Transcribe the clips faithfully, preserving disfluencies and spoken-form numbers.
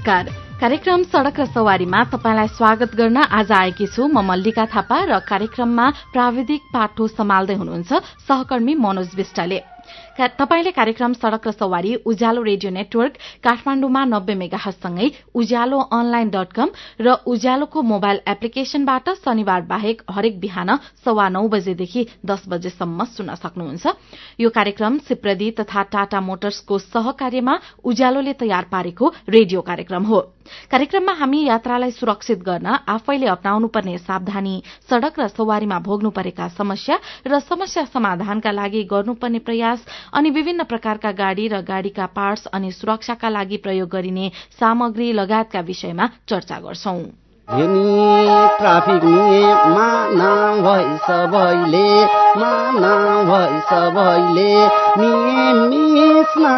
नमस्कार। कार्यक्रम सड़क र सवारीमा तपाईंलाई स्वागत गर्न आज आएकी छु म मल्लिका थापा र कार्यक्रममा प्राविधिक पाठो सम्हाल्दै हुनुहुन्छ सहकर्मी मनोज विष्टले। तपाईंले कार्यक्रम सड़क र सवारी उज्यालो रेडियो नेटवर्क काठमाण्डुमा नब्बे मेगाहर्जसँगै उज्यालो अनलाइन डट कम र उज्यालोको मोबाइल एप्लिकेशनबाट शनिबार बाहेक हरेक बिहान सवा नौ बजेदेखि दस बजेसम्म सुन्न सक्नुहुन्छ। यो कार्यक्रम सिप्रदी तथा टाटा मोटर्सको सहकार्यमा उज्यालोले तयार पारेको रेडियो कार्यक्रम हो। कार्यक्रममा हामी यात्रालाई सुरक्षित गर्न आफैले अपनाउनुपर्ने सावधानी, सड़क र सवारीमा भोग्नु परेका समस्या र समस्या समाधानका लागि गर्नुपर्ने प्रयास अनि विभिन्न प्रकारका गाड़ी र गाड़ीका पार्ट्स अनि सुरक्षाका लागि प्रयोग गरिने सामग्री लगायतका विषयमा चर्चा गर्छौं। ट्राफिक नियममा नभई सबैले माना भई सबैले नियम मिच्न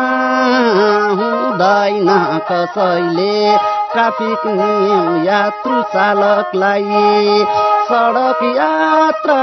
हुँदैन कसैले। ट्राफिक नियम यात्रु चालकलाई सड़क यात्रा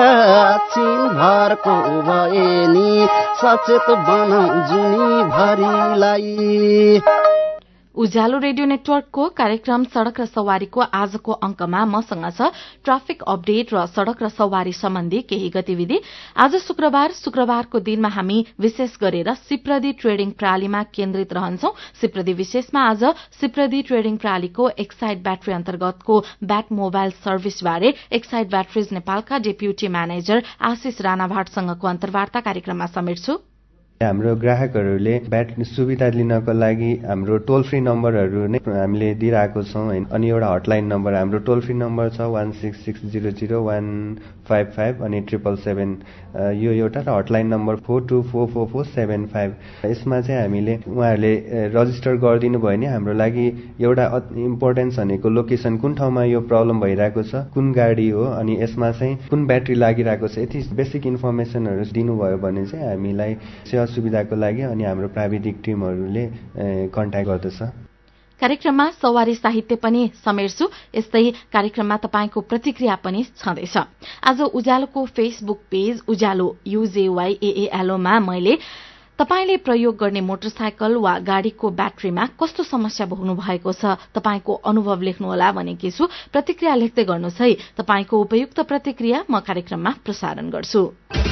छिनभरको भए नि सचेत बनाऊ जुनी भरिलाई। उज्यालो रेडियो नेटवर्कको कार्यक्रम सड़क र सवारीको आजको अंकमा मसँग छ ट्राफिक अपडेट र सड़क र सवारी सम्बन्धी केही गतिविधि। आज शुक्रबार शुक्रबारको दिनमा हामी विशेष गरेर सिप्रदी ट्रेडिङ प्रणालीमा केन्द्रित रहन्छौं। सिप्रदी विशेषमा आज सिप्रदी ट्रेडिङ प्रणालीको एक्साइड ब्याट्री अन्तर्गतको ब्याट मोबाइल सर्भिसबारे एक्साइड ब्याट्रिज नेपालका डेप्युटी म्यानेजर आशिष राणाभाटसँगको अन्तर्वार्ता कार्यक्रममा समेट्छु। हाम्रो ग्राहकहरूले ब्याट सुविधा लिनको लागि हाम्रो टोल फ्री नम्बरहरू नै हामीले दिइरहेको छौं हैन। अनि एउटा हटलाइन नम्बर हाम्रो टोल फ्री नम्बर छ one six six zero zero one five five अनि ट्रिपल सेभेन यो एउटा र hotline number four two four four four seven five. यसमा चाहिँ हामीले उहाँहरूले रजिस्टर गरिदिनु भयो भने हाम्रो लागि एउटा इम्पोर्टेन्स भनेको लोकेसन कुन ठाउँमा यो प्रब्लम भइरहेको छ, कुन गाडी हो अनि यसमा चाहिँ कुन ब्याट्री लागिरहेको छ, यति बेसिक इन्फर्मेसनहरू दिनुभयो भने चाहिँ हामीलाई सेवा सुविधाको लागि अनि हाम्रो प्राविधिक टिमहरूले कन्ट्याक्ट गर्दछ। कार्यक्रममा सवारी साहित्य पनि समेट्छु। यस्तै कार्यक्रममा तपाईंको प्रतिक्रिया पनि छँदैछ। आज उज्यालोको फेसबुक पेज उज्यालो युजेवाईएएलओमा मैले तपाईंले प्रयोग गर्ने मोटरसाइकल वा गाड़ीको ब्याट्रीमा कस्तो समस्या भोग्नु भएको छ तपाईंको अनुभव लेख्नुहोला भनेकी छु। प्रतिक्रिया लेख्दै गर्नुहोस् है। तपाईंको उपयुक्त प्रतिक्रिया म कार्यक्रममा प्रसारण गर्छु।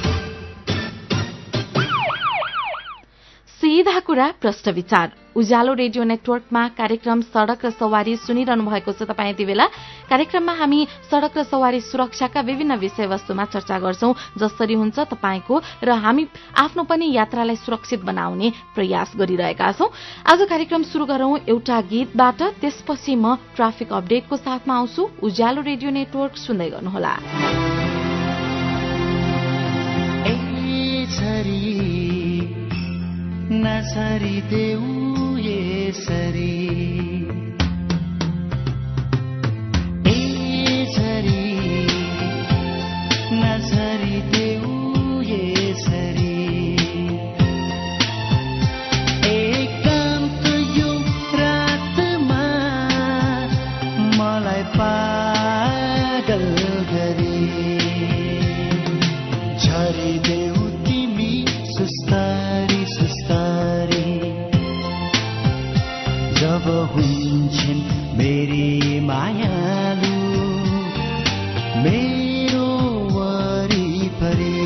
सीधा कुरा प्रश्न विचार उज्यालो रेडियो नेटवर्कमा कार्यक्रम सड़क र सवारी सुनिरहनु भएको छ। तपाईँ यति बेला कार्यक्रममा हामी सड़क र सवारी सुरक्षाका विभिन्न विषयवस्तुमा चर्चा गर्छौं। जसरी हुन्छ तपाईंको र हामी आफ्नो पनि यात्रालाई सुरक्षित बनाउने प्रयास गरिरहेका छौं। आज कार्यक्रम शुरू गरौं एउटा गीतबाट, त्यसपछि म ट्राफिक अपडेटको साथमा आउँछु। उज्यालो रेडियो नेटवर्क सुन्दै गर्नुहोला। नसरी देऊ यसरी ए झरी नसरी देऊ यसरी एकान्त यो रातमा मलाई पागल गरी झरिदेऊ तिमी सुस्तारी सुस्तारी जब हुन्छन् मेरी मायालु मेरो वरिपरि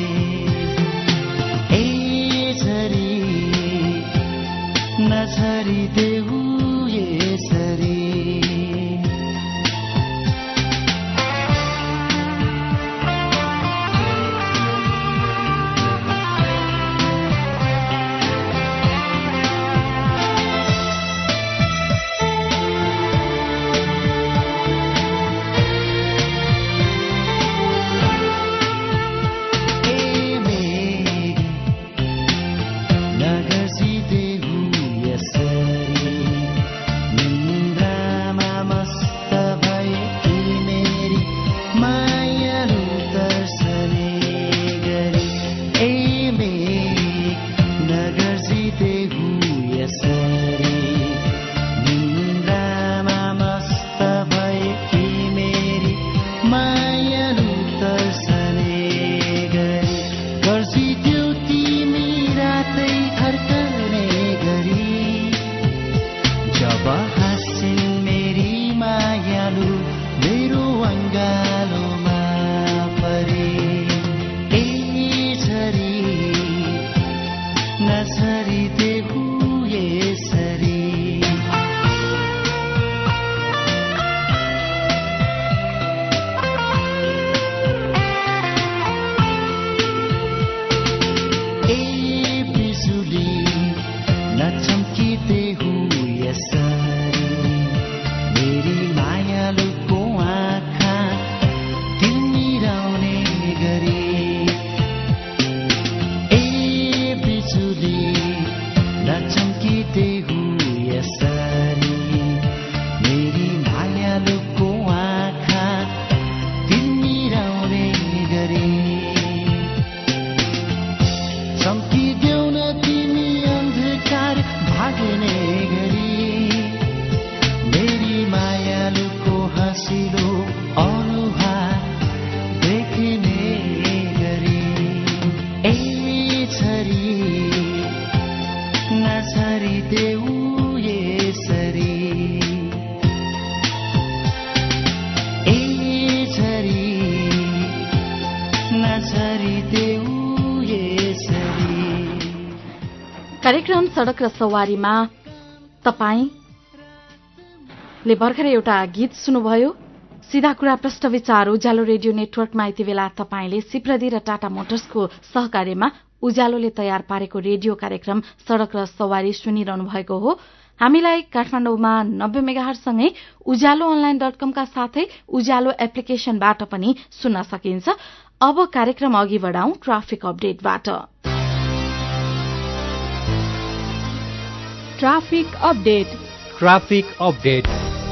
ए झरी नझरी देऊ यसरी अब हाँसिन् मेरी मायालु मेरो अङ्गालोमा परे ए झरी नझरी देहु यसरी कार्यक्रम सड़क र सवारीमा तपाईंले भर्खरै एउटा गीत सुन्नुभयो। सीधा कुरा प्रश्न विचार उज्यालो रेडियो नेटवर्कमा यति बेला तपाईंले सिप्रदी र टाटा मोटर्सको सहकार्यमा उज्यालोले तयार पारेको रेडियो कार्यक्रम सड़क र सवारी सुनिरहनु भएको हो। हामीलाई काठमाडौँमा नब्बे मेगाहर्जसँगै उज्यालो अनलाइन डट कमका साथै उज्यालो एप्लिकेशनबाट पनि सुन्न सकिन्छ। अब कार्यक्रम अघि बढाउँ ट्राफिक अपडेटबाट। ट्राफिक अपडेट ट्राफिक अपडेट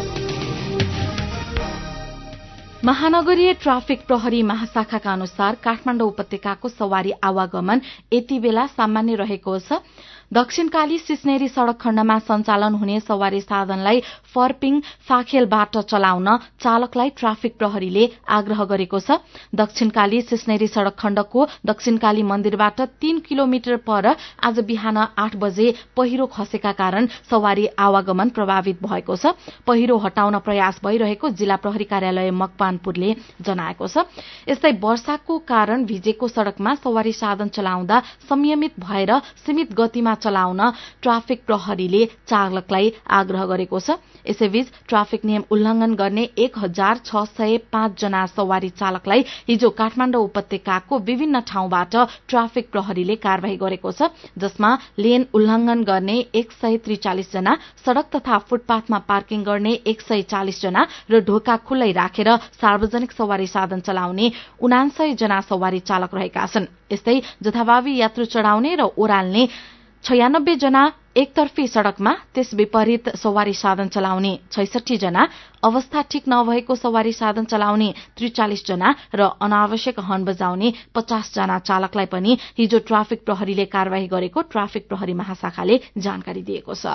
महानगरीय ट्राफिक प्रहरी महाशाखाका अनुसार काठमाडौँ उपत्यकाको सवारी आवागमन यति बेला सामान्य रहेको छ। दक्षिणकाली सिस्नेरी सड़क खण्डमा सञ्चालन हुने सवारी साधनलाई फर्पिङ फाखेलबाट चलाउन चालकलाई ट्राफिक प्रहरीले आग्रह गरेको छ। दक्षिणकाली सिस्नेरी सड़क खण्डको दक्षिणकाली मन्दिरबाट तीन किलोमिटर पर आज बिहान आठ बजे पहिरो खसेका कारण सवारी आवागमन प्रभावित भएको छ। पहिरो हटाउन प्रयास भइरहेको जिल्ला प्रहरी कार्यालय मकवानपुरले जनाएको छ। यस्तै वर्षाको कारण भिजेको सड़कमा सवारी साधन चलाउँदा संयमित भएर सीमित गतिमा चलाउन ट्राफिक प्रहरीले चालकलाई आग्रह गरेको छ। यसैबीच ट्राफिक नियम उल्लंघन गर्ने एक हजार छ सय पाँच जना सवारी चालकलाई हिजो काठमाडौँ उपत्यकाको विभिन्न ठाउँबाट ट्राफिक प्रहरीले कार्यवाही गरेको छ, जसमा लेन उल्लंघन गर्ने एक सय त्रिचालिस जना, सड़क तथा फुटपाथमा पार्किङ गर्ने एक सय चालिस जना र ढोका खुल्लै राखेर सार्वजनिक सवारी साधन चलाउने उनान्सय जना सवारी चालक रहेका छन्। यस्तै जथाभावी यात्रु चढ़ाउने र ओह्राल्ने छयानब्बे जना, एकतर्फी सड़कमा त्यस विपरीत सवारी साधन चलाउने छैसठी जना, अवस्था ठिक नभएको सवारी साधन चलाउने त्रिचालिस जना र अनावश्यक हर्न बजाउने पचास जना चालकलाई पनि हिजो ट्राफिक प्रहरीले कार्यवाही गरेको ट्राफिक प्रहरी महाशाखाले जानकारी दिएको छ।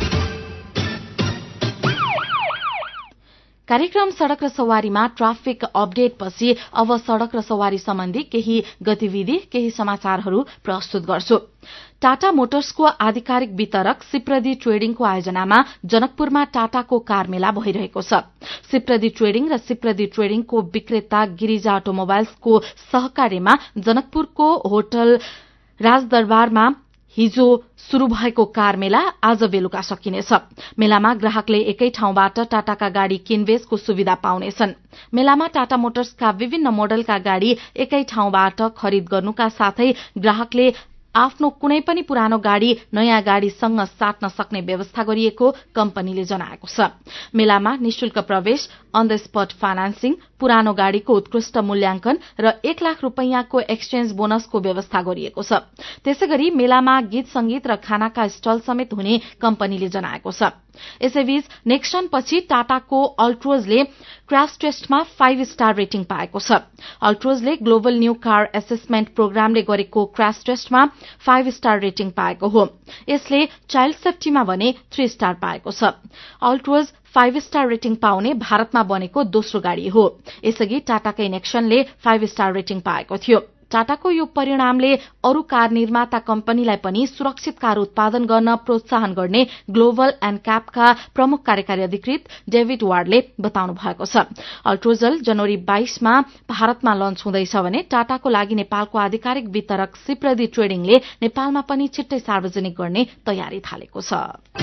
कार्यक्रम सड़क र सवारीमा ट्राफिक अपडेटपछि अब सड़क र सवारी सम्बन्धी केही गतिविधि, केही समाचारहरू प्रस्तुत गर्छु। टाटा मोटर्सको आधिकारिक वितरक सिप्रदी ट्रेडिङको आयोजनामा जनकपुरमा टाटाको कार मेला भइरहेको छ। सिप्रदी ट्रेडिङ र सिप्रदी ट्रेडिङको विक्रेता गिरिजा अटोमोबाइल्सको सहकार्यमा जनकपुरको होटल राजदरबारमा हिजो शुरू भएको कार मेला आज बेलुका सकिनेछ। मेलामा ग्राहकले एकै ठाउँबाट टाटाका गाड़ी किनबेचको सुविधा पाउनेछन्। मेलामा टाटा मोटर्सका विभिन्न मोडलका गाड़ी एकै ठाउँबाट खरिद गर्नुका साथै ग्राहकले आफ्नो कुनै पनि पुरानो गाड़ी नयाँ गाड़ीसँग साट्न सक्ने व्यवस्था गरिएको कम्पनीले जनाएको छ। मेलामा निशुल्क प्रवेश, अन द स्पट फाइनान्सिङ, पुरानो गाड़ीको उत्कृष्ट मूल्याङ्कन र एक लाख रूपैयाँको एक्सचेन्ज बोनसको व्यवस्था गरिएको छ। त्यसैगरी मेलामा गीत संगीत र खानाका स्टल समेत हुने कम्पनीले जनाएको छ। यसैबीच नेक्सन पछि टाटाको अल्ट्रोजले क्रैश टेस्टमा फाइभ स्टार रेटिङ पाएको छ। अल्ट्रोजले ग्लोबल न्यू कार एसेसमेन्ट प्रोग्रामले गरेको क्रैश टेस्टमा फाइभ स्टार रेटिङ पाएको हो। यसले चाइल्ड सेफ्टीमा भने थ्री स्टार पाएको छ। अल्ट्रोज फाइभ स्टार रेटिङ पाउने भारतमा बनेको दोस्रो गाड़ी हो। यसअघि टाटाकै नेक्सनले फाइभ स्टार रेटिङ पाएको थियो। टाटाको यो परिणामले अरू कार निर्माता कम्पनीलाई पनि सुरक्षित कार उत्पादन गर्न प्रोत्साहन गर्ने ग्लोबल एन्ड क्यापका प्रमुख कार्यकारी अधिकृत डेभिड वार्डले बताउनु भएको छ। अल्ट्रोजल जनवरी बाइसमा भारतमा लन्च हुँदैछ भने टाटाको लागि नेपालको आधिकारिक वितरक सिप्रदी ट्रेडिङले नेपालमा पनि छिट्टै सार्वजनिक गर्ने तयारी थालेको छ।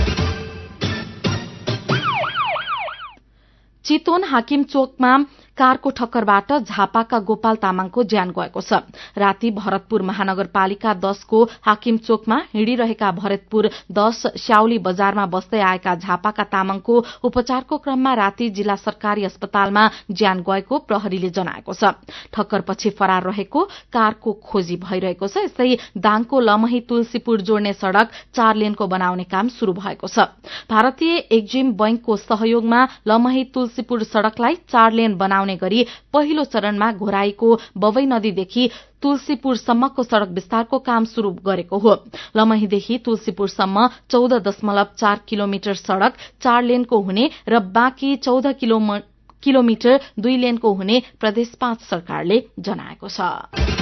चितवन हाकिम चोकमा कारको ठक्करबाट झापाका गोपाल तामाङको ज्यान गएको छ। राति भरतपुर महानगरपालिका दशको हाकिम चोकमा हिँडिरहेका भरतपुर दश स्याउली बजारमा बस्दै आएका झापाका तामाङको उपचारको क्रममा राति जिल्ला सरकारी अस्पतालमा ज्यान गएको प्रहरीले जनाएको छ। ठक्करपछि फरार रहेको कारको खोजी भइरहेको छ। यस्तै दाङको लमही तुलसीपुर जोड्ने सड़क चार लेनको बनाउने काम शुरू भएको छ। भारतीय एक्जिम बैंकको सहयोगमा लमही तुलसीपुर सड़कलाई चार लेन बनाउने गरी पहिलो चरणमा घोराईको बवै नदीदेखि तुलसीपुरसम्मको सड़क विस्तारको काम शुरू गरेको हो। लमहीदेखि तुलसीपुरसम्म चौध दशमलव चार किलोमिटर सड़क चार लेनको हुने र बाँकी चौध किलोमिटर दुई लेनको हुने प्रदेश पाँच सरकारले जनाएको छ।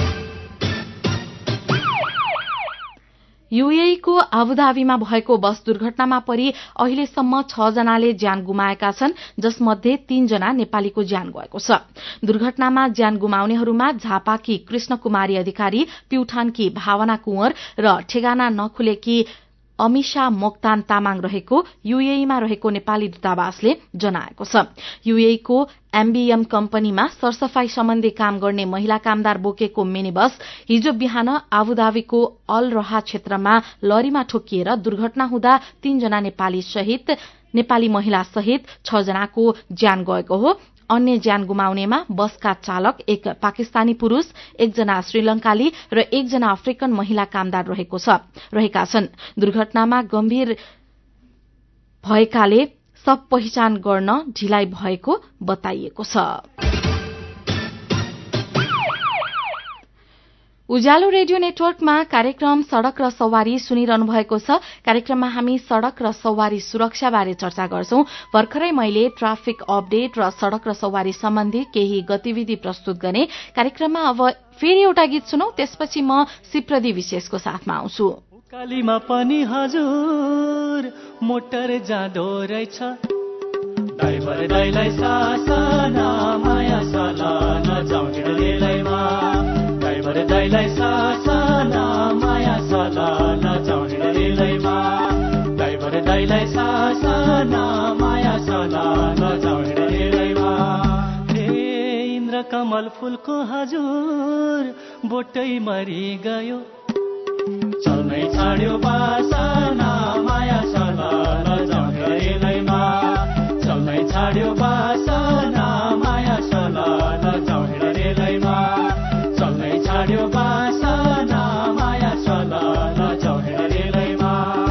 यूएई को आबुधाबीमा भएको बस दुर्घटनामा परि अहिलेसम्म छ जनाले ज्यान गुमाएका छन्, जसमध्ये तीन जना नेपालीको ज्यान गएको छ। दुर्घटनामा ज्यान गुमाउनेहरूमा झापाकी कृष्ण कुमारी अधिकारी, प्युठानकी भावना कुंवर र ठेगाना नखुलेकी अमिशा मोक्तान तामाङ रहेको यूएईमा रहेको नेपाली दूतावासले जनाएको छ। यूएई को एमबीएम कम्पनीमा सरसफाई सम्बन्धी काम गर्ने महिला कामदार बोकेको मिनी बस हिजो बिहान आबुधाबीको अल रहा क्षेत्रमा लरीमा ठोकिएर दुर्घटना हुँदा तीनजना नेपाली सहित नेपाली महिला सहित छ जनाको ज्यान गएको हो। अन्य ज्यान गुमाउनेमा बसका चालक, एक पाकिस्तानी पुरूष, एकजना श्रीलंकाली र एकजना अफ्रिकन महिला कामदार रहेको छ रहेका छन्। दुर्घटनामा गम्भीर भएकाले सब पहिचान गर्न ढिलाइ भएको बताइएको छ। उज्यालो रेडियो नेटवर्कमा कार्यक्रम सड़क र सवारी सुनिरहनु भएको छ। कार्यक्रममा हामी सड़क र सवारी सुरक्षाबारे चर्चा गर्छौं। भर्खरै मैले ट्राफिक अपडेट र सड़क र सवारी सम्बन्धी केही गतिविधि प्रस्तुत गर्ने। कार्यक्रममा अब फेरि एउटा गीत सुनौ, त्यसपछि म सिप्रदी विशेषको साथमा आउँछु। कालीमा पनि हजुर मोटर जाँदो रहेछ, ड्राइभर दाइलाई सासना माया साला नजाउँ हिँड्नेलैमा, ड्राइभर दाइलाई सासना माया साला नजाउँ हिँड्नेलैमा, ड्राइभर दाइलाई सासना माया साला नजाउँ हिँड्नेलैमा। हे इन्द्र कमल फुलको हजुर बोटै मरि गयो, चल्नै छाड्यो बासना माया साला नजाउँ हिँड्नेलैमा, चल्नै छाड्यो बासना माया साला नजाउँ हिँड्नेलैमा, चल्नै छाड्यो बासना माया साला नजाउँ हिँड्नेलैमा।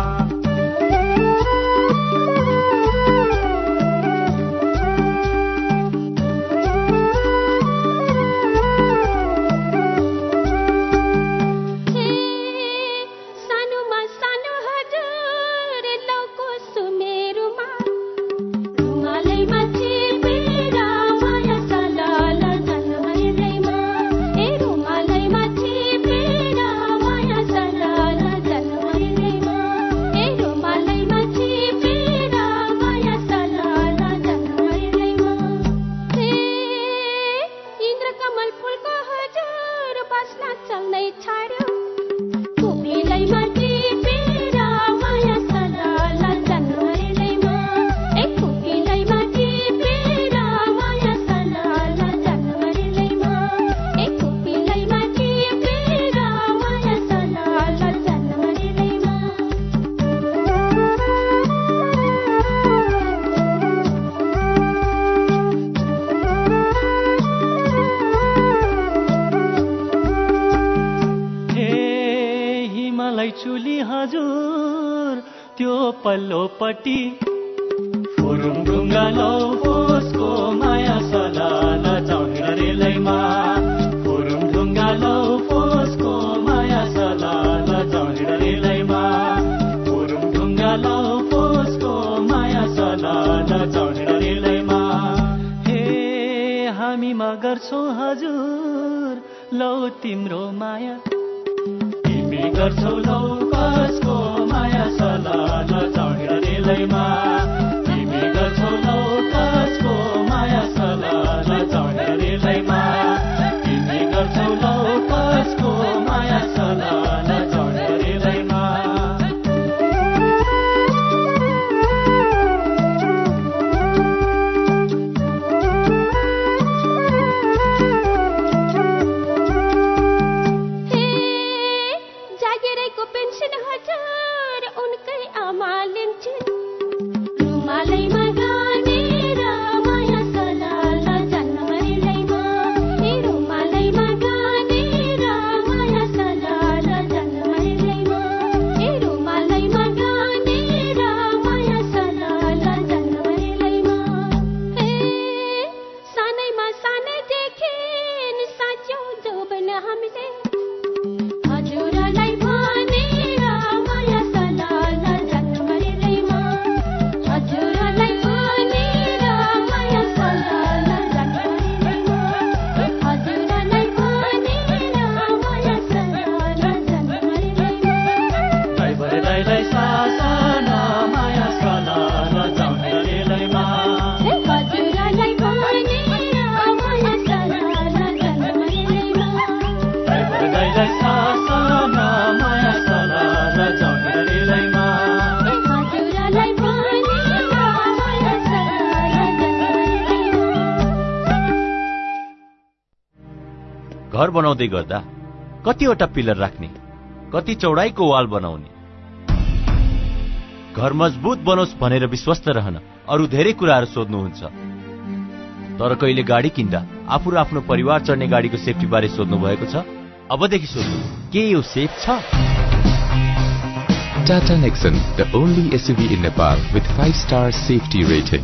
पल्लोपट्टि फुरुङ ढुङ्गालो फुसको माया साला नजाउँ हिँड्नेलैमा, फुरुङ ढुङ्गालो फुसको माया साला नजाउँ हिँड्नेलैमा, फुरुङ ढुङ्गालो फुसको माया साला नजाउँ हिँड्नेलैमा। हे हामीमा गर्छौं हजुर लौ तिम्रो माया तिमी गर्छौ लौ कसको माया सला नजाऊ हिँड्नेलैमा तिमी गर्छौ लौ कसको माया सला नजाऊ हिँड्नेलैमा तिमी गर्छौ लौ कसको माया सला नजाऊ हिँड्नेलैमा घर बनाउँदै गर्दा कतिवटा पिलर राख्ने कति चौडाइको वाल बनाउने घर मजबुत बनोस् भनेर विश्वस्त रहन अरू धेरै कुराहरू सोध्नुहुन्छ तर कहिले गाडी किन्दा आफू र आफ्नो परिवार चढ्ने गाडीको सेफ्टी बारे सोध्नु भएको छ अबदेखि सोध्नु के यो सेफ छ Tata Nexon, the only S U V in Nepal with five star safety rating.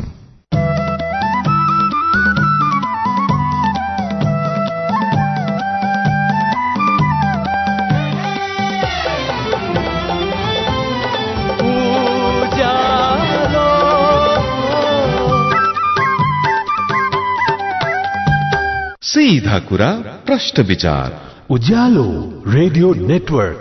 सीधा कुरा प्रश्न विचार उज्यालो रेडियो नेटवर्क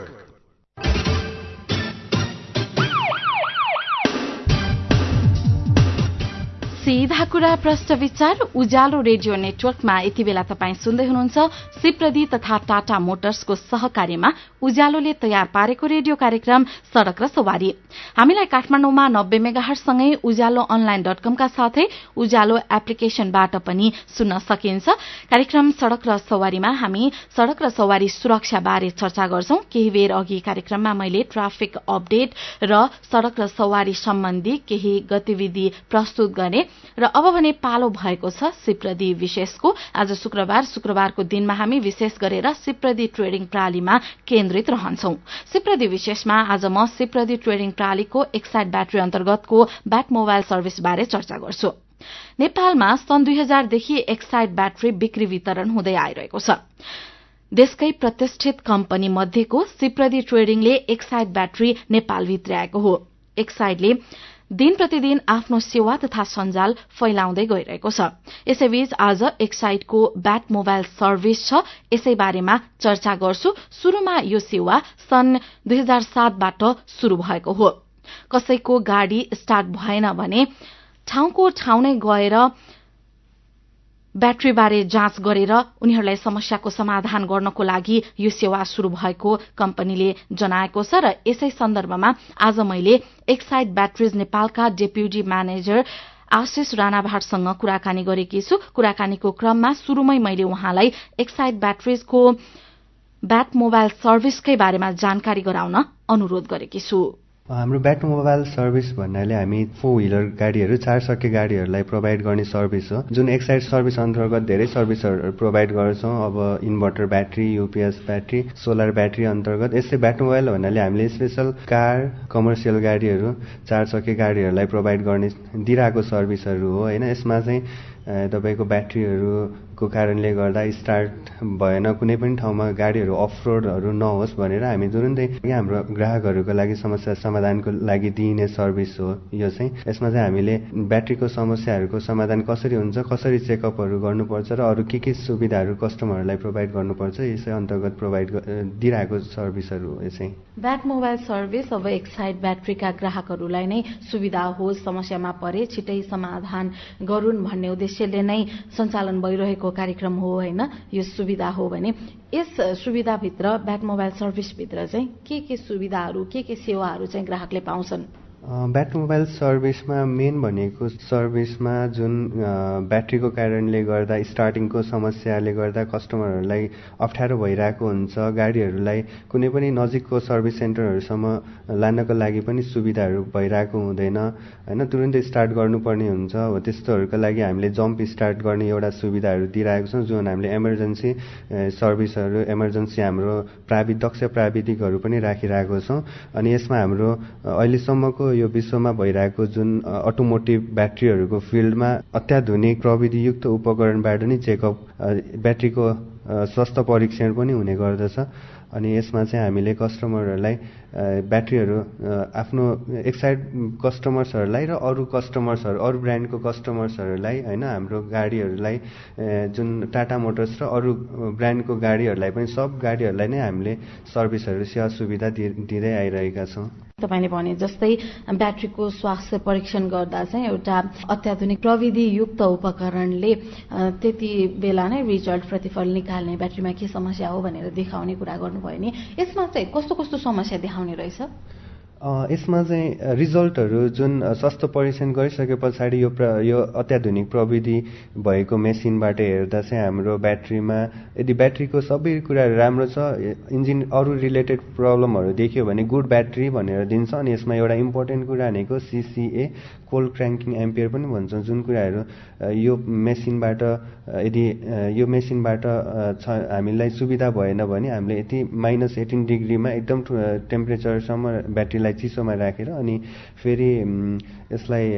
सीधा कुरा प्रश्न विचार उज्यालो रेडियो नेटवर्कमा यति बेला तपाईं सुन्दै हुनुहुन्छ सिप्रदी तथा टाटा मोटर्सको सहकार्यमा उज्यालोले तयार पारेको रेडियो कार्यक्रम सड़क र सवारी हामीलाई काठमाडौँमा नब्बे मेगाहर्जसँगै उज्यालो अनलाइन डट कमका साथै उज्यालो एप्लिकेशनबाट पनि सुन्न सकिन्छ कार्यक्रम सड़क र सवारीमा हामी सड़क र सवारी सुरक्षा बारे चर्चा गर्छौं केही बेर अघि कार्यक्रममा मैले ट्राफिक अपडेट र सड़क र सवारी सम्बन्धी केही गतिविधि प्रस्तुत गर्ने र अब भने पालो भएको छ सिप्रदी विशेषको आज शुक्रबार शुक्रबारको दिनमा हामी विशेष गरेर सिप्रदी ट्रेडिङ प्रणालीमा केन्द्रित रहन्छौं सिप्रदी विशेषमा आज म सिप्रदी ट्रेडिङ प्रणालीको एक्साइड ब्याट्री अन्तर्गतको ब्याट मोबाइल सर्भिस बारे चर्चा गर्छु नेपालमा सन् दुई हजारदेखि एक्साइड ब्याट्री बिक्री वितरण हुँदै आइरहेको छ देशकै प्रतिष्ठित कम्पनी मध्येको सिप्रदी ट्रेडिङले एक्साइड ब्याट्री नेपाल भित्र्याएको हो एक्साइडले दिन प्रतिदिन आफ्नो सेवा तथा सञ्जाल फैलाउँदै गइरहेको छ यसैबीच आज एक्साइडको ब्याट मोबाइल सर्भिस छ यसै बारेमा चर्चा गर्छु शुरूमा यो सेवा सन् दुई हजार सातबाट शुरू भएको हो कसैको गाड़ी स्टार्ट भएन भने ठाउँको ठाउँ नै गएर ब्याट्री बारे जाँच गरेर उनीहरूलाई समस्याको समाधान गर्नको लागि यो सेवा शुरू भएको कम्पनीले जनाएको छ र यसै सन्दर्भमा आज मैले एक्साइड ब्याट्रिज नेपालका डेप्युटी म्यानेजर आशिष राणाभाटसँग कुराकानी गरेकी छु कुराकानीको क्रममा शुरूमै मैले उहाँलाई एक्साइड ब्याट्रिजको ब्याट मोबाइल सर्भिसकै बारेमा जानकारी गराउन अनुरोध गरेकी छु हाम्रो ब्याट मोबाइल सर्भिस भन्नाले हामी फोर व्हीलर गाडीहरू चार चक्के गाडीहरूलाई प्रोभाइड गर्ने सर्भिस हो जुन एक्साइड सर्भिस अन्तर्गत धेरै सर्भिसहरू प्रोभाइड गर्छौं अब inverter battery UPS battery solar battery अन्तर्गत यस्तै ब्याट मोबाइल भन्नाले हामीले स्पेशल कार कमर्सियल गाडीहरू चार चक्के गाडीहरूलाई प्रोभाइड गर्ने दिइरहेको सर्भिसहरू हो हैन यसमा चाहिँ तपाईको ब्याट्रीहरूको कारणले गर्दा स्टार्ट भएन कुनै पनि ठाउँमा गाडीहरू अफ रोडहरू नहोस् भनेर हामी तुरुन्तै हाम्रो ग्राहकहरूको लागि समस्या समाधानको लागि दिइने सर्भिस हो यो चाहिँ। यसमा चाहिँ हामीले ब्याट्रीको समस्याहरूको समाधान कसरी हुन्छ, कसरी चेकअपहरू गर्नुपर्छ र अरू के के सुविधाहरू कस्टमरहरूलाई प्रोभाइड गर्नुपर्छ यसै अन्तर्गत प्रोभाइड दिइरहेको सर्भिसहरू हो। यो चाहिँ ब्याट मोबाइल सर्भिस अब एक साइड ब्याट्रीका ग्राहकहरूलाई नै सुविधा होस्, समस्यामा परे छिटै समाधान गरून् भन्ने उद्देश्यले नै सञ्चालन भइरहेको कार्यक्रम हो होइन, यो सुविधा हो भने यस सुविधाभित्र ब्याट मोबाइल सर्भिसभित्र चाहिँ के के सुविधाहरू के के सेवाहरू चाहिँ ग्राहकले पाउँछन्? ब्याट मोबाइल सर्भिसमा मेन भनेको सर्भिसमा जुन ब्याट्रीको कारणले गर्दा स्टार्टिङको समस्याले गर्दा कस्टमरहरूलाई अप्ठ्यारो भइरहेको हुन्छ, गाडीहरूलाई कुनै पनि नजिकको सर्भिस सेन्टरहरूसम्म लानको लागि पनि सुविधाहरू भइरहेको हुँदैन होइन, तुरुन्तै स्टार्ट गर्नुपर्ने हुन्छ हो। त्यस्तोहरूका लागि हामीले जम्प स्टार्ट गर्ने एउटा सुविधाहरू दिइरहेको छौँ, जुन हामीले इमर्जेन्सी सर्भिसहरू इमर्जेन्सी हाम्रो प्राविधिक दक्ष प्राविधिकहरू पनि राखिरहेको छौँ। अनि यसमा हाम्रो अहिलेसम्मको यो विश्वमा भइरहेको जुन अटोमोटिभ ब्याट्रीहरूको फिल्डमा अत्याधुनिक प्रविधियुक्त उपकरणबाट नै चेकअप ब्याट्रीको स्वास्थ्य परीक्षण पनि हुने गर्दछ। अनि यसमा चाहिँ हामीले कस्टमरहरूलाई ब्याट्रीहरू आफ्नो एक साइड कस्टमर्सहरूलाई र अरू कस्टमर्सहरू अरू ब्रान्डको कस्टमर्सहरूलाई होइन, हाम्रो गाडीहरूलाई जुन टाटा मोटर्स र अरू ब्रान्डको गाडीहरूलाई पनि सब गाडीहरूलाई नै हामीले सर्भिसहरू सेवा सुविधा दिँदै आइरहेका छौँ। तपाईँले भने जस्तै ब्याट्रीको स्वास्थ्य परीक्षण गर्दा चाहिँ एउटा अत्याधुनिक प्रविधियुक्त उपकरणले त्यति बेला नै रिजल्ट प्रतिफल निकाल्ने, ब्याट्रीमा के समस्या हो भनेर देखाउने कुरा गर्नुभयो नि, यसमा चाहिँ कस्तो कस्तो समस्या देखाउने रहेछ? यसमा चाहिँ रिजल्टहरू जुन स्वास्थ्य परीक्षण गरिसके पछाडि यो प्र यो अत्याधुनिक प्रविधि भएको मेसिनबाट हेर्दा चाहिँ हाम्रो ब्याट्रीमा यदि ब्याट्रीको सबै कुराहरू राम्रो छ, इन्जिन अरू रिलेटेड प्रब्लमहरू देखियो भने गुड ब्याट्री भनेर दिन्छ। अनि यसमा एउटा इम्पोर्टेन्ट कुरा भनेको सिसिए कोल्ड क्र्याङ्किङ एम्पियर पनि भन्छौँ, जुन कुराहरू यो मेसिनबाट यदि यो मेसिनबाट छ हामीलाई सुविधा भएन भने हामीले यति माइनस एटिन डिग्रीमा एकदम टेम्परेचरसम्म ब्याट्रीलाई चिसोमा राखेर अनि फेरि यसलाई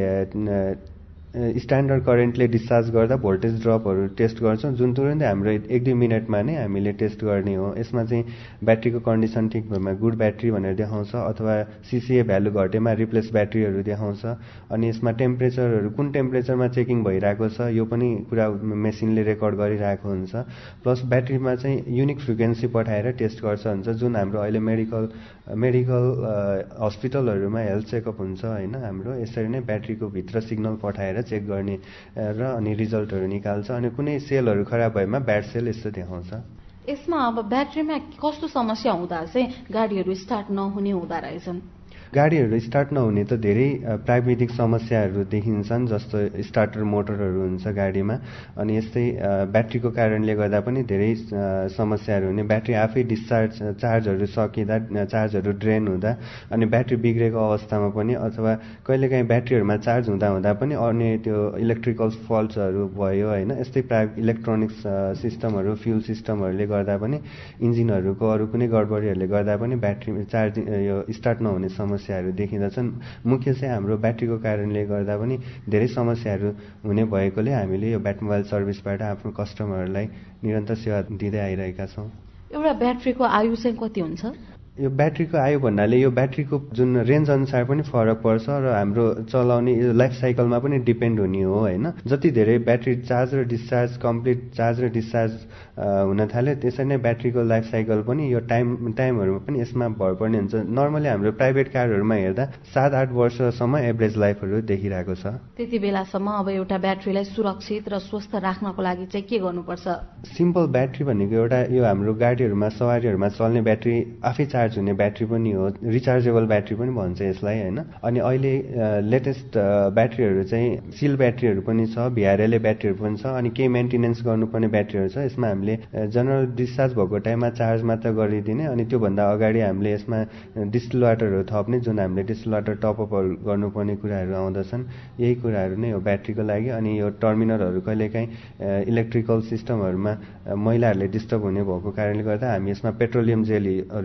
स्ट्यान्डर्ड करेन्टले डिस्चार्ज गर्दा भोल्टेज ड्रपहरू टेस्ट गर्छौँ, जुन तुरन्तै हाम्रो एक दुई मिनटमा नै हामीले टेस्ट गर्ने हो। यसमा चाहिँ ब्याट्रीको कन्डिसन ठिक भएमा गुड ब्याट्री भनेर देखाउँछ अथवा सिसिए भ्यालु घटेमा रिप्लेस ब्याट्रीहरू देखाउँछ। अनि यसमा टेम्परेचरहरू कुन टेम्परेचरमा चेकिङ भइरहेको छ यो पनि कुरा मेसिनले रेकर्ड गरिरहेको हुन्छ। प्लस ब्याट्रीमा चाहिँ युनिक फ्रिक्वेन्सी पठाएर टेस्ट गर्छ हुन्छ, जुन हाम्रो अहिले मेडिकल मेडिकल हस्पिटलहरूमा हेल्थ चेकअप हुन्छ होइन, हाम्रो यसरी नै ब्याट्रीको भित्र सिग्नल पठाएर चेक गर्ने र अनि रिजल्टहरू निकाल्छ। अनि कुनै सेलहरू खराब भएमा ब्याड सेल यस्तो देखाउँछ। यसमा अब ब्याट्रीमा कस्तो समस्या हुँदा चाहिँ गाडीहरू स्टार्ट नहुने हुँदा रहेछन्? गाडीहरू स्टार्ट नहुने त धेरै प्राविधिक समस्याहरू देखिन्छन्, जस्तो स्टार्टर मोटरहरू हुन्छ गाडीमा। अनि यस्तै ब्याट्रीको कारणले गर्दा पनि धेरै समस्याहरू हुने, ब्याट्री आफै डिस्चार्ज चार्जहरू सकिँदा चार्जहरू ड्रेन हुँदा अनि ब्याट्री बिग्रेको अवस्थामा पनि अथवा कहिलेकाहीँ ब्याट्रीहरूमा चार्ज हुँदा हुँदा पनि अन्य त्यो इलेक्ट्रिकल फल्ट्सहरू भयो होइन। यस्तै प्राय इलेक्ट्रोनिक्स सिस्टमहरू फ्युल सिस्टमहरूले गर्दा पनि इन्जिनहरूको अरू कुनै गडबडीहरूले गर्दा पनि ब्याट्री चार्ज यो स्टार्ट नहुने समस्या समस्याहरू देखिँदछन्। मुख्य चाहिँ हाम्रो ब्याट्रीको कारणले गर्दा पनि धेरै समस्याहरू हुने भएकोले हामीले यो ब्याट मोबाइल सर्भिसबाट आफ्नो कस्टमरहरूलाई निरन्तर सेवा दिँदै आइरहेका छौँ। एउटा ब्याट्रीको आयु चाहिँ कति हुन्छ? यो ब्याट्रीको आयु भन्नाले यो ब्याट्रीको जुन रेन्ज अनुसार पनि फरक पर्छ र हाम्रो चलाउने यो लाइफ साइकलमा पनि डिपेन्ड हुने हो होइन। जति धेरै ब्याट्री चार्ज र डिस्चार्ज कम्प्लिट चार्ज र डिस्चार्ज हुन थाल्यो त्यसरी नै ब्याट्रीको लाइफ साइकल पनि यो टाइम टाइमहरूमा पनि यसमा भर पर्ने हुन्छ। नर्मली हाम्रो प्राइभेट कारहरूमा हेर्दा सात आठ वर्षसम्म एभरेज लाइफहरू देखिरहेको छ। त्यति बेलासम्म अब एउटा ब्याट्रीलाई सुरक्षित र स्वस्थ राख्नको लागि चाहिँ के गर्नुपर्छ? सिम्पल ब्याट्री भनेको एउटा यो हाम्रो गाडीहरूमा सवारीहरूमा चल्ने ब्याट्री आफै चार्ज हुने ब्याट्री पनि हो, रिचार्जेबल ब्याट्री पनि भन्छ यसलाई होइन। अनि अहिले लेटेस्ट ब्याट्रीहरू चाहिँ सिल ब्याट्रीहरू पनि छ, भिआरएलए ब्याट्रीहरू पनि छ, अनि केही मेन्टेनेन्स गर्नुपर्ने ब्याट्रीहरू छ। यसमा हामीले जनरल डिस्चार्ज भएको टाइममा चार्ज मात्र गरिदिने, अनि त्योभन्दा अगाडि हामीले यसमा डिस्टिल वाटरहरू थप्ने, जुन हामीले डिस्टिल वाटर टपअपहरू गर्नुपर्ने कुराहरू आउँदछन्। यही कुराहरू नै हो ब्याट्रीको लागि। अनि यो टर्मिनलहरू कहिलेकाहीँ इलेक्ट्रिकल सिस्टमहरूमा महिलाहरूले डिस्टर्ब हुने भएको कारणले गर्दा हामी यसमा पेट्रोलियम जेलीहरू युज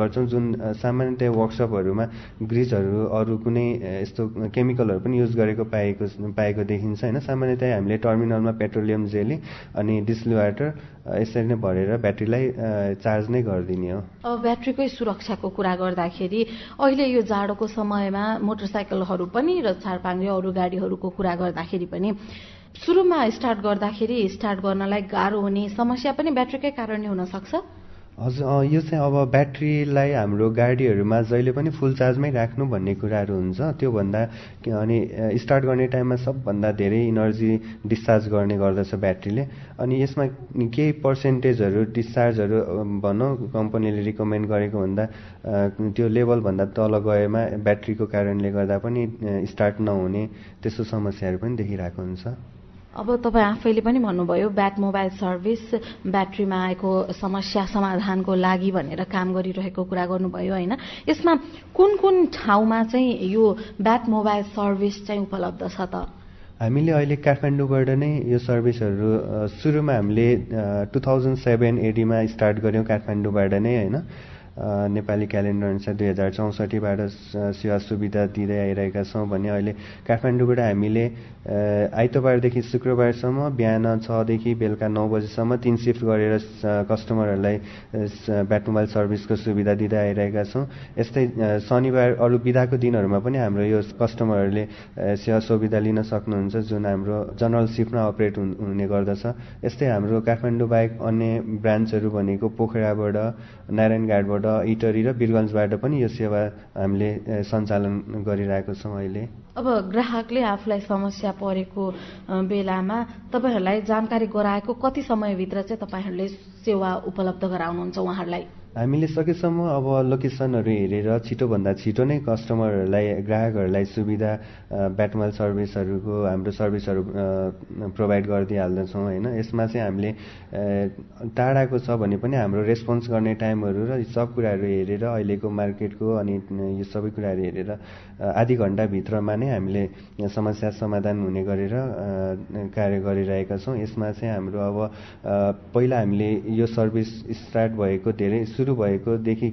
गर्छौँ, जुन सामान्यतया वर्कसपहरूमा ग्रिजहरू अरू कुनै यस्तो केमिकलहरू पनि युज गरेको पाएको पाएको देखिन्छ होइन। सामान्यतया हामीले टर्मिनलमा पेट्रोलियम जेली अनि डिस्टिल वाटर यसरी नै भरेर ब्याट्रीलाई चार्ज नै गरिदिने हो। अब ब्याट्रीकै सुरक्षाको कुरा गर्दाखेरि अहिले यो जाडोको समयमा मोटरसाइकलहरू पनि र चारपाङ्ग्रे अरू गाडीहरूको कुरा गर्दाखेरि पनि सुरुमा स्टार्ट गर्दाखेरि स्टार्ट गर्नलाई गाह्रो हुने समस्या पनि ब्याट्रीकै कारणले हुन सक्छ। हजुर, यो चाहिँ अब ब्याट्रीलाई हाम्रो गाडीहरूमा जहिले पनि फुल चार्जमै राख्नु भन्ने कुराहरू हुन्छ। त्योभन्दा अनि स्टार्ट गर्ने टाइममा सबभन्दा धेरै इनर्जी डिस्चार्ज गर्ने गर्दछ ब्याट्रीले। अनि यसमा केही पर्सेन्टेजहरू डिस्चार्जहरू भनौँ कम्पनीले रिकमेन्ड गरेको भन्दा त्यो लेभलभन्दा तल गएमा ब्याट्रीको कारणले गर्दा पनि स्टार्ट नहुने त्यस्तो समस्याहरू पनि देखिरहेको हुन्छ। अब तपाईँ आफैले पनि भन्नुभयो ब्याट मोबाइल सर्भिस ब्याट्रीमा आएको समस्या समाधानको लागि भनेर काम गरिरहेको कुरा गर्नुभयो होइन। यसमा कुन कुन ठाउँमा चाहिँ यो ब्याट मोबाइल सर्भिस चाहिँ उपलब्ध छ त? हामीले अहिले काठमाडौँबाट नै यो सर्भिसहरू सुरुमा हामीले टु थाउजन्ड सेभेन एडीमा स्टार्ट गऱ्यौँ काठमाडौँबाट नै होइन। नेपाली क्यालेन्डर अनुसार दुई हजार चौसठीबाट सेवा सुविधा दिँदै आइरहेका छौँ भने अहिले काठमाडौँबाट हामीले आइतबारदेखि शुक्रबारसम्म बिहान छदेखि बेलुका नौ बजीसम्म तीन सिफ्ट गरेर कस्टमरहरूलाई ब्याट मोबाइल सर्भिसको सुविधा दिँदै आइरहेका छौँ। यस्तै शनिबार अरू बिदाको दिनहरूमा पनि हाम्रो यो कस्टमरहरूले सेवा सुविधा लिन सक्नुहुन्छ, जुन हाम्रो जनरल सिफ्टमा अपरेट हुने गर्दछ। यस्तै हाम्रो काठमाडौँ बाहेक अन्य ब्रान्चहरू भनेको पोखराबाट, नारायणघाटबाट, इटरी र वीरगन्जबाट पनि यो सेवा हामीले सञ्चालन गरिरहेको छौँ अहिले। अब ग्राहकले आफूलाई समस्या परेको बेलामा तपाईँहरूलाई जानकारी गराएको कति समयभित्र चाहिँ तपाईँहरूले सेवा उपलब्ध गराउनुहुन्छ उहाँहरूलाई? हामीले सकेसम्म अब लोकेसनहरू हेरेर छिटोभन्दा छिटो नै कस्टमरहरूलाई ग्राहकहरूलाई सुविधा ब्याट मोबाइल सर्भिसहरूको हाम्रो सर्भिसहरू प्रोभाइड गरिदिइहाल्दछौँ होइन। यसमा चाहिँ हामीले टाढाको छ भने पनि हाम्रो रेस्पोन्स गर्ने टाइमहरू र सब कुराहरू हेरेर अहिलेको मार्केटको अनि यो सबै कुराहरू हेरेर आधी घन्टाभित्रमा नै हामीले समस्या समाधान हुने गरेर कार्य गरिरहेका छौँ। यसमा चाहिँ हाम्रो अब पहिला हामीले यो सर्भिस स्टार्ट भएको धेरै सुरु भएकोदेखि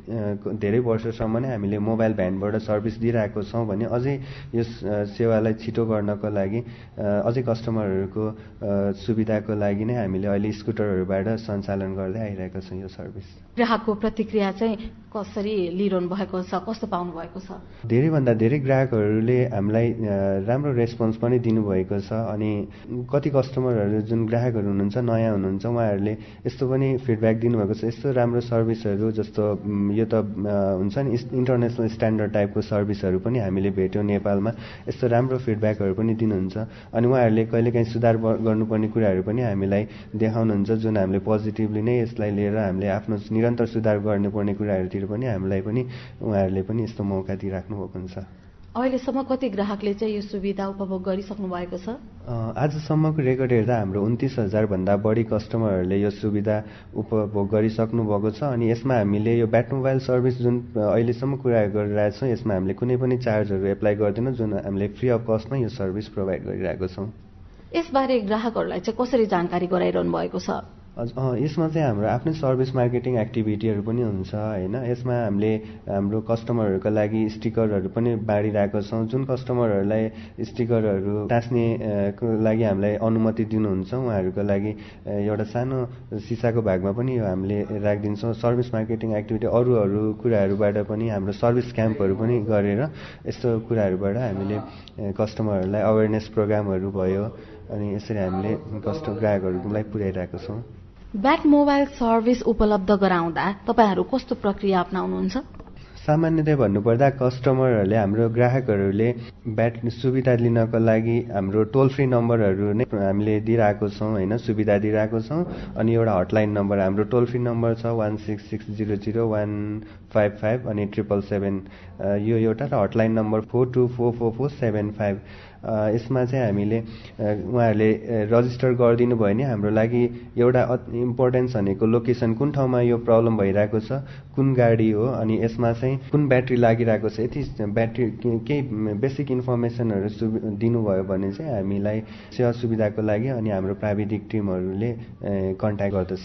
धेरै वर्षसम्म नै हामीले मोबाइल भ्यानबाट सर्भिस दिइरहेको छौँ भने अझै यो सेवालाई छिटो गर्नको लागि अझै कस्टमरहरूको सुविधाको लागि नै हामीले अहिले स्कुटरहरूबाट सञ्चालन गर्दै आइरहेका छौँ यो सर्भिस। ग्राहकको प्रतिक्रिया चाहिँ कसरी लिइरहनु भएको छ, कस्तो पाउनु भएको छ? धेरैभन्दा धेरै ग्राहकहरूले हामीलाई राम्रो रेस्पोन्स पनि दिनुभएको छ। अनि कति कस्टमरहरू जुन ग्राहकहरू हुनुहुन्छ नयाँ हुनुहुन्छ उहाँहरूले यस्तो पनि फिडब्याक दिनुभएको छ, यस्तो राम्रो सर्भिसहरू जस्तो यो त हुन्छ नि इन्टरनेसनल स्ट्यान्डर्ड टाइपको सर्भिसहरू पनि हामीले भेट्यौँ नेपालमा, यस्तो राम्रो फिडब्याकहरू पनि दिनुहुन्छ। अनि उहाँहरूले कहिलेकाहीँ सुधार गर्नुपर्ने कुराहरू पनि हामीलाई देखाउनुहुन्छ, जुन हामीले पोजिटिभली नै यसलाई लिएर हामीले आफ्नो निरन्तर सुधार गर्नुपर्ने कुराहरूतिर पनि हामीलाई पनि उहाँहरूले पनि यस्तो मौका दिइराख्नु भएको हुन्छ। अहिलेसम्म कति ग्राहकले चाहिँ यो सुविधा उपभोग गरिसक्नु भएको छ? आजसम्मको रेकर्ड हेर्दा हाम्रो उन्तिस हजारभन्दा बढी कस्टमरहरूले यो सुविधा उपभोग गरिसक्नु भएको छ। अनि यसमा हामीले यो ब्याट मोबाइल सर्भिस जुन अहिलेसम्म कुरा गरिरहेछौँ यसमा हामीले कुनै पनि चार्जहरू एप्लाई गर्दैनौँ, जुन हामीले फ्री अफ कस्टमा यो सर्भिस प्रोभाइड गरिरहेको छौँ। यसबारे ग्राहकहरूलाई चाहिँ कसरी जानकारी गराइरहनु भएको छ? यसमा चाहिँ हाम्रो आफ्नै सर्भिस मार्केटिङ एक्टिभिटीहरू पनि हुन्छ होइन। यसमा हामीले हाम्रो कस्टमरहरूको लागि स्टिकरहरू पनि बाँडिरहेको छौँ। जुन कस्टमरहरूलाई स्टिकरहरू टाँस्नेको लागि हामीलाई अनुमति दिनुहुन्छ उहाँहरूको लागि एउटा सानो सिसाको भागमा पनि यो हामीले राखिदिन्छौँ। सर्भिस मार्केटिङ एक्टिभिटी अरू अरू कुराहरूबाट पनि हाम्रो सर्भिस क्याम्पहरू पनि गरेर यस्तो कुराहरूबाट हामीले कस्टमरहरूलाई अवेरनेस प्रोग्रामहरू भयो अनि यसरी हामीले कस्टमर ग्राहकहरूलाई पुर्याइरहेको छौँ। ब्याट मोबाइल सर्भिस उपलब्ध गराउँदा तपाईँहरू कस्तो प्रक्रिया अपनाउनुहुन्छ? सामान्यतया भन्नुपर्दा कस्टमरहरूले हाम्रो ग्राहकहरूले ब्याट सुविधा लिनको लागि हाम्रो टोल फ्री नम्बरहरू नै हामीले दिइरहेको छौँ होइन, सुविधा दिइरहेको छौँ। अनि एउटा हटलाइन नम्बर हाम्रो टोल फ्री नम्बर छ one six six zero zero one five five अनि ट्रिपल सेभेन यो एउटा र hotline number four two four four four seven five. यसमा चाहिँ हामीले उहाँहरूले रजिस्टर गरिदिनु भयो भने हाम्रो लागि एउटा इम्पोर्टेन्स भनेको लोकेसन कुन ठाउँमा यो प्रब्लम भइरहेको छ, कुन गाडी हो, अनि यसमा चाहिँ कुन ब्याट्री लागिरहेको छ, यति ब्याट्री केही बेसिक इन्फर्मेसनहरू सु दिनुभयो भने चाहिँ हामीलाई सेवा सुविधाको लागि अनि हाम्रो प्राविधिक टिमहरूले कन्ट्याक्ट गर्दछ।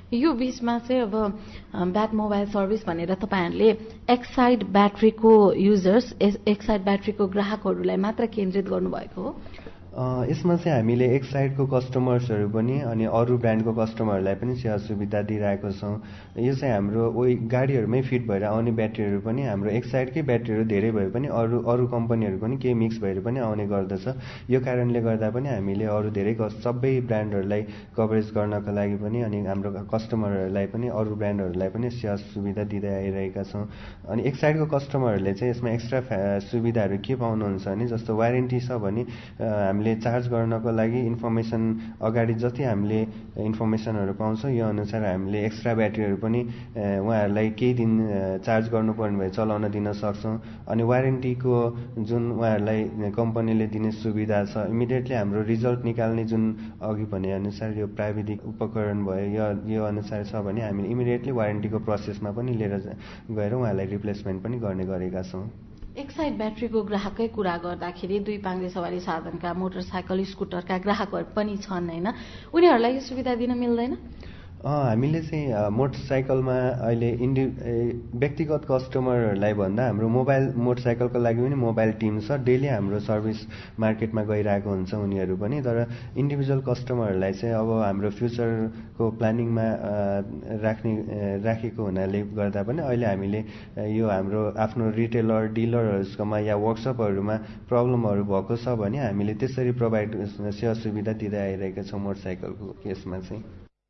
यो बीचमा चाहिँ अब ब्याट मोबाइल सर्भिस भनेर तपाईँहरूले एक्साइड ब्याट्रीको युजर्स एक्साइड ब्याट्रीको ग्राहकहरूलाई मात्र केन्द्रित गर्नुभएको हो? यसमा चाहिँ हामीले एक्साइडको कस्टमर्सहरू पनि अनि अरू ब्रान्डको कस्टमरहरूलाई पनि सेवा सुविधा दिइरहेको छौँ। यो चाहिँ हाम्रो ओइ गाडीहरूमै फिट भएर आउने ब्याट्रीहरू पनि हाम्रो एक्साइडकै ब्याट्रीहरू धेरै भए पनि अरू अरू कम्पनीहरू पनि केही मिक्स भएर पनि आउने गर्दछ। यो कारणले गर्दा पनि हामीले अरू धेरै सबै ब्रान्डहरूलाई कभरेज गर्नको लागि पनि अनि हाम्रो कस्टमरहरूलाई पनि अरू ब्रान्डहरूलाई पनि सेवा सुविधा दिँदै आइरहेका छौँ। अनि एक्साइडको कस्टमरहरूले चाहिँ यसमा एक्स्ट्रा सुविधाहरू के पाउनुहुन्छ भने जस्तो वारेन्टी छ भने हामीले चार्ज गर्नको लागि इन्फर्मेसन अगाडि जति हामीले इन्फर्मेसनहरू पाउँछौँ यो अनुसार हामीले एक्स्ट्रा ब्याट्रीहरू पनि उहाँहरूलाई केही दिन चार्ज गर्नुपर्ने भए चलाउन दिन सक्छौँ। अनि वारेन्टीको जुन उहाँहरूलाई कम्पनीले दिने सुविधा छ इमिडिएटली हाम्रो रिजल्ट निकाल्ने जुन अघि भने अनुसार यो प्राविधिक उपकरण भयो यो यो अनुसार छ भने हामीले इमिडिएटली वारेन्टीको प्रोसेसमा पनि लिएर गएर उहाँहरूलाई रिप्लेसमेन्ट पनि गर्ने गरेका छौँ। एक्साइड ब्याट्रीको ग्राहकै कुरा गर्दाखेरि दुई पाङ्ग्रे सवारी साधनका मोटरसाइकल स्कुटरका ग्राहकहरू पनि छन् होइन, उनीहरूलाई यो सुविधा दिन मिल्दैन? हामीले चाहिँ मोटरसाइकलमा अहिले इन्डि व्यक्तिगत कस्टमरहरूलाई भन्दा हाम्रो मोबाइल मोटरसाइकलको लागि पनि मोबाइल टिम छ, डेली हाम्रो सर्भिस मार्केटमा गइरहेको हुन्छ उनीहरू पनि। तर इन्डिभिजुअल कस्टमरहरूलाई चाहिँ अब हाम्रो फ्युचरको प्लानिङमा राख्ने राखेको हुनाले गर्दा पनि अहिले हामीले यो हाम्रो आफ्नो रिटेलर डिलरहरूकोमा या वर्कसपहरूमा प्रब्लमहरू भएको छ भने हामीले त्यसरी प्रोभाइड सेवा सुविधा दिँदै आइरहेका छौँ मोटरसाइकलको केसमा चाहिँ।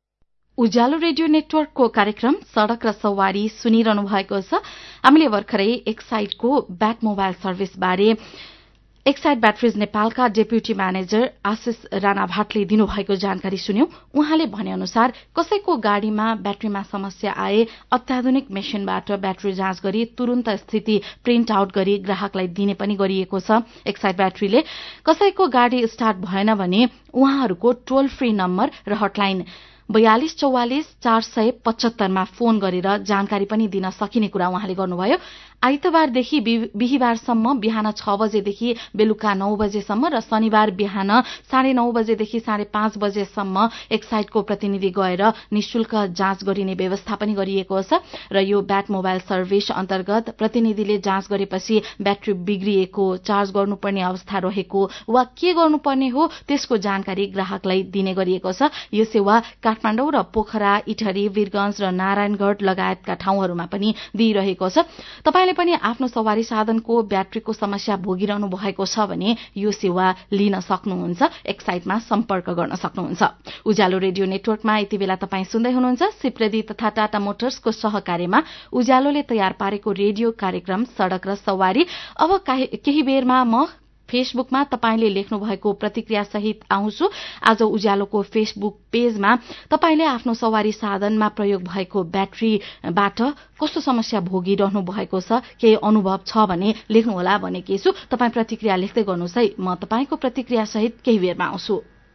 उज्यालो रेडियो नेटवर्कको कार्यक्रम सड़क र सवारी सुनिरहनु भएको छ। हामीले भर्खरै एक्साइडको ब्याट मोबाइल सर्भिस बारे एक्साइड ब्याट्रिज नेपालका डेप्युटी म्यानेजर आशिष राणा भाटले दिनुभएको जानकारी सुन्यौं। उहाँले भने अनुसार कसैको गाड़ीमा ब्याट्रीमा समस्या आए अत्याधुनिक मेसिनबाट ब्याट्री जाँच गरी तुरन्त स्थिति प्रिन्ट आउट गरी ग्राहकलाई दिने पनि गरिएको छ। एक्साइड ब्याट्रीले कसैको गाड़ी स्टार्ट भएन भने उहाँहरूको टोल फ्री नम्बर र हटलाइन बयालिस चौवालिस चार सय पचहत्तरमा फोन गरेर जानकारी पनि दिन सकिने कुरा उहाँले गर्नुभयो। आइतबारदेखि बिहिबारसम्म बिहान छ बजेदेखि बेलुका नौ बजेसम्म र शनिबार बिहान साढे नौ बजेदेखि साढे पाँच बजेसम्म एक्साइडको प्रतिनिधि गएर निशुल्क जाँच गरिने व्यवस्था पनि गरिएको छ र यो ब्याट मोबाइल सर्भिस अन्तर्गत प्रतिनिधिले जाँच गरेपछि ब्याट्री बिग्रिएको, चार्ज गर्नुपर्ने अवस्था रहेको वा के गर्नुपर्ने हो त्यसको जानकारी ग्राहकलाई दिने गरिएको छ। यो सेवा काठमाडौँ र पोखरा, इटहरी, वीरगंज र नारायणगढ़ लगायतका ठाउँहरूमा पनि दिइरहेको छ। तपाईले पनि आफ्नो सवारी साधनको ब्याट्रीको समस्या भोगिरहनु भएको छ भने यो सेवा लिन सक्नुहुन्छ, एक्साइडमा सम्पर्क गर्न सक्नुहुन्छ। उज्यालो रेडियो नेटवर्कमा यति बेला तपाईँ सुन्दै हुनुहुन्छ सिप्रदी तथा टाटा मोटर्सको सहकार्यमा उज्यालोले तयार पारेको रेडियो कार्यक्रम सड़क र सवारी। अब केही बेरमा म फेसबुकमा तपाईले लेख्नु भएको प्रतिक्रिया सहित आउँछु। आज उज्यालोको फेसबुक पेजमा तपाईले आफ्नो सवारी साधनमा प्रयोग भएको ब्याट्रीबाट कस्तो समस्या भोगिरहनु भएको छ, केही अनुभव छ भने लेख्नुहोला भनेकी छु। तपाई प्रतिक्रिया लेख्दै गर्नुहोस् है, म तपाईको प्रतिक्रिया सहित केही बेरमा आउँछु।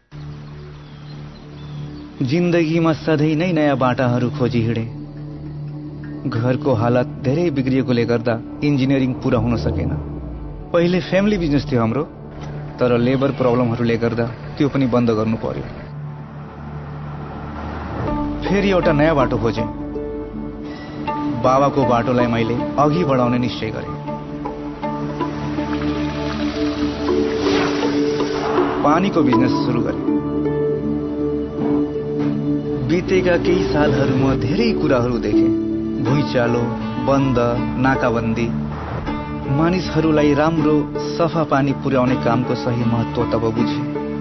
जिन्दगीमा सधैँ नै नयाँ बाटाहरू खोजी हिँडे। घरको हालत धेरै बिग्रिएकोले गर्दा इन्जिनियरिङ पूरा हुन सकेन। पहिले फ्यामिली बिजनेस थियो हाम्रो, तर लेबर प्रब्लमहरूले गर्दा त्यो पनि बन्द गर्नु पर्यो। फेरि एउटा नयाँ बाटो खोजेँ। बाबाको बाटोलाई मैले अघि बढाउने निश्चय गरेँ। पानीको बिजनेस सुरु गरेँ। बितेका केही सालहरूमा धेरै कुराहरू देखेँ। भुइँचालो, बन्द, नाकाबन्दी, मानिसहरूलाई राम्रो सफा पानी पुर्याउने कामको सही महत्व तब बुझे।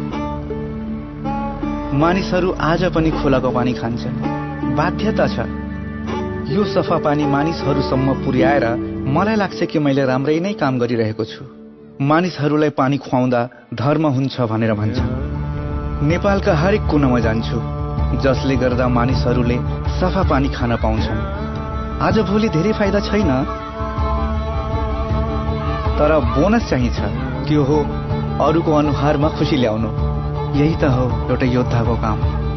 मानिसहरू आज पनि खोलाको पानी खान्छन्। बाध्यता छ यो सफा पानी मानिसहरूसम्म पुर्याएर मलाई लाग्छ कि मैले राम्रै नै काम गरिरहेको छु। मानिसहरूलाई पानी खुवाउँदा धर्म हुन्छ भनेर भन्छ। नेपालका हरेक कुनामा जान्छु जसले गर्दा मानिसहरूले सफा पानी खान पाउँछन्। आज भोलि धेरै फाइदा छैन, तर बोनस चाहिन्छ। त्यो हो अरूको अनुहारमा खुसी ल्याउनु। यही त हो एउटा योद्धाको काम।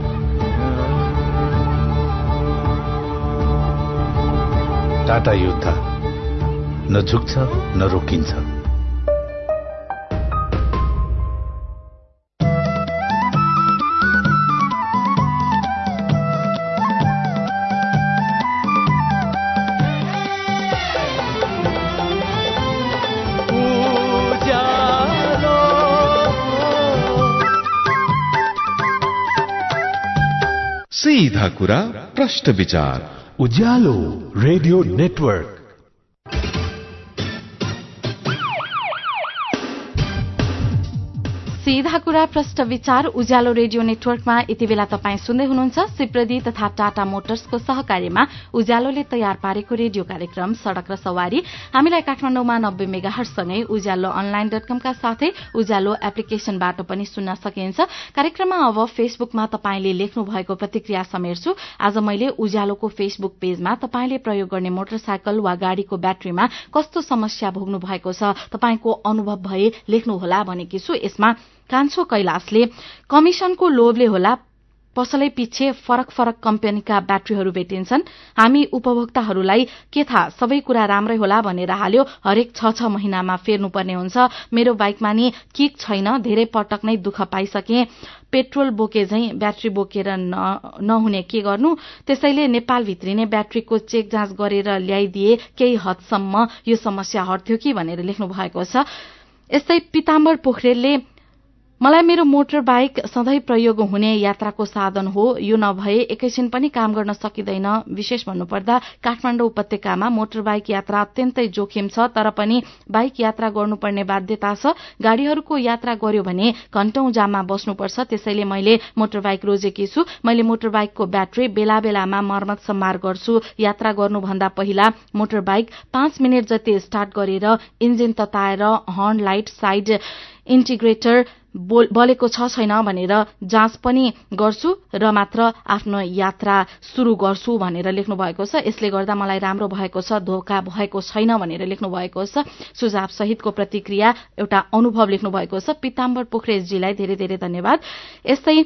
टाटा योद्धा, न झुक्छ न रोकिन्छ। सीधा कुरा प्रश्न विचार उज्यालो रेडियो नेटवर्क। सीधा कुरा प्रश्न विचार उज्यालो रेडियो नेटवर्कमा यति बेला तपाईँ सुन्दै हुनुहुन्छ सिप्रदी तथा टाटा मोटर्सको सहकार्यमा उज्यालोले तयार पारेको रेडियो कार्यक्रम सड़क र सवारी। हामीलाई काठमाडौँमा नब्बे मेगाहर्जसँगै उज्यालो अनलाइन डट कमका साथै उज्यालो एप्लिकेशनबाट पनि सुन्न सकिन्छ। कार्यक्रममा अब फेसबुकमा तपाईँले लेख्नु भएको प्रतिक्रिया समेट्छु। आज मैले उज्यालोको फेसबुक पेजमा तपाईँले प्रयोग गर्ने मोटरसाइकल वा गाड़ीको ब्याट्रीमा कस्तो समस्या भोग्नु भएको छ तपाईँको अनुभव भए लेख्नुहोला भनेकी छु। यसमा कान्छो कैलाशले कमिशनको लोभले होला पसलै पछि फरक फरक कम्पनीका ब्याट्रीहरू भेटिन्छन्। हामी उपभोक्ताहरूलाई के थाहा, सबै कुरा राम्रै होला भनेर हाल्यो। हरेक छ छ महिनामा फेर्नुपर्ने हुन्छ। मेरो बाइकमा नि किक छैन, धेरै पटक नै दुःख पाइसके। पेट्रोल बोके झैं ब्याट्री बोकेर नहुने के गर्नु। त्यसैले नेपालभित्री नै ब्याट्रीको चेक जाँच गरेर ल्याइदिए केही हदसम्म यो समस्या हट्थ्यो कि भनेर लेख्नु भएको छ। यस्तै पिताम्बर पोखरेलले मलाई मेरो मोटर बाइक सधैँ प्रयोग हुने यात्राको साधन हो। यो नभए एकैछिन पनि काम गर्न सकिँदैन। विशेष भन्नुपर्दा काठमाडौँ उपत्यकामा मोटर बाइक यात्रा अत्यन्तै जोखिम छ, तर पनि बाइक यात्रा गर्नुपर्ने बाध्यता छ। गाड़ीहरूको यात्रा गर्यो भने घण्टौं जाममा बस्नुपर्छ। त्यसैले मैले मोटर बाइक रोजेकी छु। मैले मोटर बाइकको ब्याट्री बेला बेलामा मर्मत सम्मार गर्छु। यात्रा गर्नुभन्दा पहिला मोटर बाइक पाँच मिनट जति स्टार्ट गरेर इन्जिन तताएर हर्न लाइट साइड इन्टिग्रेटर बलेको छ छैन भनेर जाँच पनि गर्छु र मात्र आफ्नो यात्रा शुरू गर्छु भनेर लेख्नु भएको छ। यसले गर्दा मलाई राम्रो भएको छ, धोका भएको छैन भनेर लेख्नु भएको छ। सुझाव सहितको प्रतिक्रिया एउटा अनुभव लेख्नु भएको छ। पिताम्बर पोखरेलजीलाई धेरै धेरै धन्यवाद। यस्तै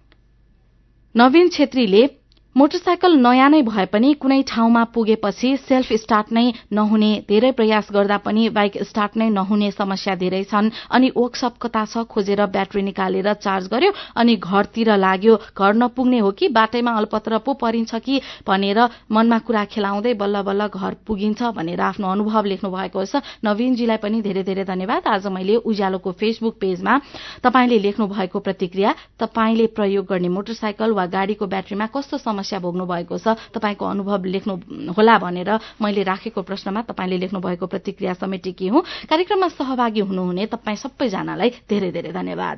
नवीन छेत्रीले मोटरसाइकल नयाँ नै भए पनि कुनै ठाउँमा पुगेपछि सेल्फ स्टार्ट नै नहुने, धेरै प्रयास गर्दा पनि बाइक स्टार्ट नै नहुने समस्या धेरै छन्। अनि वर्कशप कता छ खोजेर ब्याट्री निकालेर चार्ज गर्यो अनि घरतिर लाग्यो। घर नपुग्ने हो कि बाटैमा अलपत्र पो परिन्छ कि भनेर मनमा कुरा खेलाउँदै बल्ल बल्ल घर पुगिन्छ भनेर आफ्नो अनुभव लेख्नु भएको छ। नवीनजीलाई पनि धेरै धेरै धन्यवाद। आज मैले उज्यालोको फेसबुक पेजमा तपाईँले लेख्नु भएको प्रतिक्रिया, तपाईँले प्रयोग गर्ने मोटरसाइकल वा गाड़ीको ब्याट्रीमा कस्तो समस्या भोग्नु भएको छ तपाईको अनुभव लेख्नु होला भनेर मैले राखेको प्रश्नमा तपाईले लेख्नु भएको प्रतिक्रिया समेटेकी हुँ। कार्यक्रममा सहभागी हुनुहुने तपाई सबैजनालाई धेरै धेरै धन्यवाद।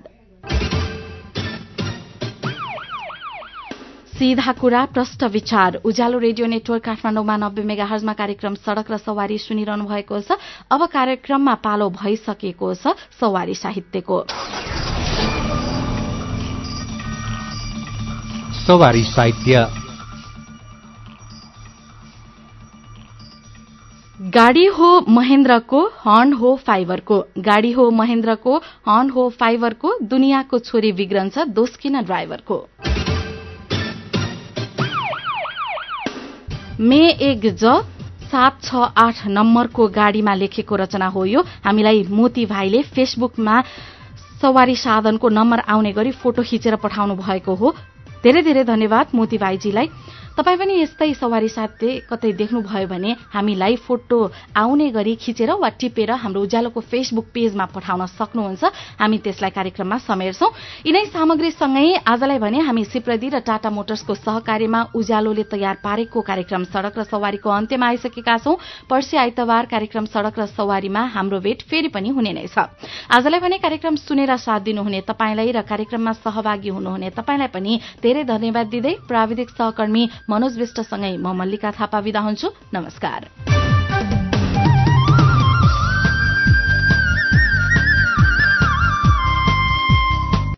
सीधा कुरा प्रश्न विचार उज्यालो रेडियो नेटवर्क काठमाडौँमा नब्बे मेगाहर्जमा कार्यक्रम सड़क र सवारी सुनिरहनु भएको छ। अब कार्यक्रममा पालो भइसकेको छ सवारी साहित्यको। सवारी साहित्य। गाड़ी हो महेन्द्रको, हर्न हो फाइबरको। गाड़ी हो महेन्द्रको, हर्न हो फाइबरको। दुनियाँको छोरी बिग्रन्छ, दोष किन ड्राइभरको। मे एक ज सात छ आठ नम्बरको गाड़ीमा लेखेको रचना हो यो। हामीलाई मोती भाइले फेसबुकमा सवारी साधनको नम्बर आउने गरी फोटो खिचेर पठाउनु भएको हो। धेरै धेरै धन्यवाद मोती भाइजीलाई। तपाई पनि यस्तै सवारी साहित्य कतै देख्नुभयो भने हामीलाई फोटो आउने गरी खिचेर वा टिपेर हाम्रो उज्यालोको फेसबुक पेजमा पठाउन सक्नुहुन्छ। हामी त्यसलाई कार्यक्रममा समेट्छौं। यिनै सामग्रीसँगै आजलाई भने हामी सिप्रदी र टाटा मोटर्सको सहकार्यमा उज्यालोले तयार पारेको कार्यक्रम सड़क र सवारीको अन्त्यमा आइसकेका छौं। पर्सि आइतबार कार्यक्रम सड़क र सवारीमा हाम्रो भेट फेरि पनि हुने नै छ। आजलाई भने कार्यक्रम सुनेर साथ दिनुहुने तपाईलाई र कार्यक्रममा सहभागी हुनुहुने तपाईलाई पनि धेरै धन्यवाद दिँदै प्राविधिक सहकर्मी मनोज विष्टसँगै म मल्लिका थापा बिदा हुन्छु। नमस्कार।